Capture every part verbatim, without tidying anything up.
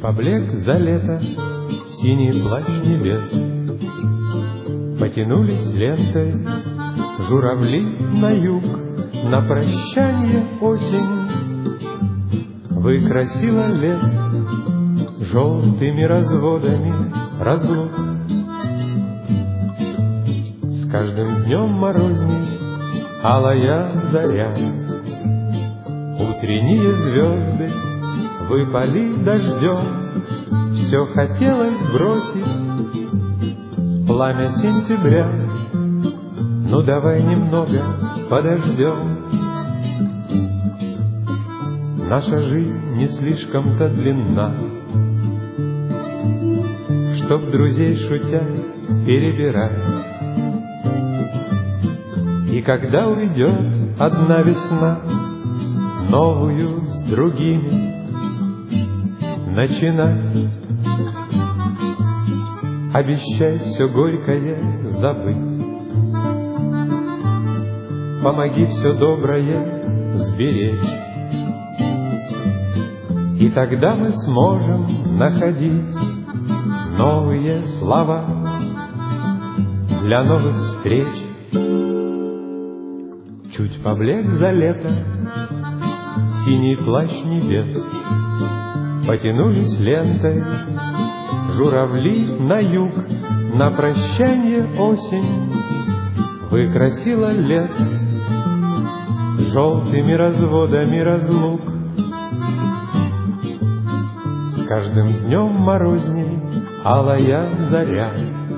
поблек за лето синий плащ небес. Потянулись лентой журавли на юг, на прощанье осень выкрасила лес желтыми разводами разлук. С каждым днем морозней алая заря, утренние звезды выпали дождем. Все хотелось бросить в пламя сентября, ну давай немного подождем. Наша жизнь не слишком-то длинна, чтоб друзей шутя перебирать. И когда уйдет одна весна, новую с другими начинать. Обещай все горькое забыть, помоги все доброе сберечь. И тогда мы сможем находить новые слова для новых встреч. Чуть поблек за лето синий плащ небес. Потянулись лентой журавли на юг, на прощанье осень выкрасила лес желтыми разводами разлук. С каждым днем морозней алая заря,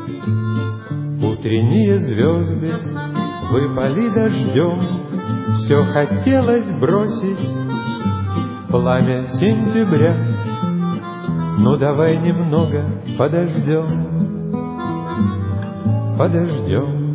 утренние звезды выпали дождем. Все хотелось бросить в пламя сентября, ну давай немного подождем, подождем.